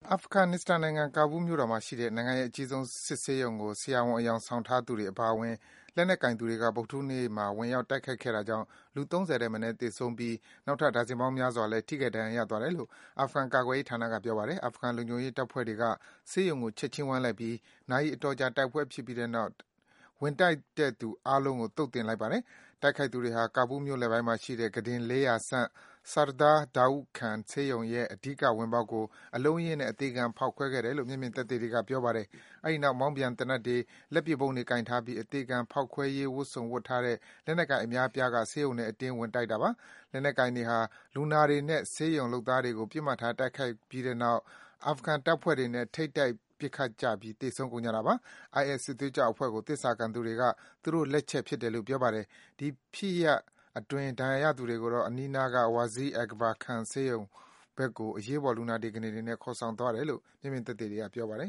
အာဖဂန်နစ္စတန်နိုင်ငံ၊ ကာဘူးလ်မြို့တော်မှာရှိတဲ့ နိုင်ငံရဲ့အကြီးဆုံးစစ်ဆေးရုံကို ဆရာဝန်အယောင်ဆောင်ထားသူတွေအပါအဝင် လက်နက်ကိုင်သူတွေက ဗုဒ္ဓဟူးနေ့မှာ ဝင်ရောက်တိုက်ခိုက်ခဲ့တာကြောင့် လူ ၃၀ ထက်မနည်း သေဆုံးပြီး နောက်ထပ် ဒါဇင်ပေါင်းများစွာလည်း ထိခိုက်ဒဏ်ရာရသွားတယ်လို့ အာဖဂန်ကာကွယ်ရေးဌာနက ပြောပါတယ်။ အာဖဂန်လုံခြုံရေးတပ်ဖွဲ့တွေက ဆေးရုံကို ချက်ချင်းဝိုင်းလိုက်ပြီး နာရီအတော်ကြာ တိုက်ပွဲဖြစ်ပြီးတဲ့နောက် ဝင်တိုက်တဲ့သူအားလုံးကို သုတ်သင်လိုက်ပါတယ်။ တိုက်ခိုက်သူတွေဟာ ကာဘူးလ်မြို့လယ်ပိုင်းမှာရှိတဲ့ ကုတင် ၄၀၀ ဆန့် Sardar Daud Khan ဆေးရုံရဲ့ အဓိကဝင်ပေါက်ကို အလုံးအရင်းနဲ့ အသေခံဖောက်ခွဲခဲ့တယ်လို့ မျက်မြင်သက်သေတွေက ပြောပါတယ်။ အဲဒီနောက် မောင်းပြန်သေနတ်တွေ၊ လက်ပစ်ဗုံးတွေကိုင်ထားပြီး အသေခံဖောက်ခွဲရေးဝတ်စုံဝတ်ထားတဲ့ လက်နက်ကိုင်အများအပြားက ဆေးရုံထဲ အတင်းဝင်တိုက်တာပါ။ လက်နက်ကိုင်တွေဟာ လူနာတွေနဲ့ ဆေးရုံလုပ်သားတွေကို ပစ်မှတ်ထားတိုက်ခိုက်ပြီးတဲ့နောက် အာဖဂန်တပ်ဖွဲ့တွေနဲ့ ထိပ်တိုက်ပစ်ခတ်ကြပြီး သေဆုံးကုန်ကြတာပါ။ IS စစ်သွေးကြွအဖွဲ့ကို သစ္စာခံသူတွေက သူတို့လက်ချက်ဖြစ်တယ်လို့ ပြောပါတယ်။ ဒီဖြစ်ရပ်အတွင်း ဒဏ်ရာရသူတွေကိုတော့ အနီးနားက Wazir Akbar Khan ဆေးရုံဘက်ကို အရေးပေါ် လူနာတင်ကုတင်တွေနဲ့ ခေါ်ဆောင်သွားတယ်လို့ မျက်မြင်သက်သေတွေက ပြောပါတယ်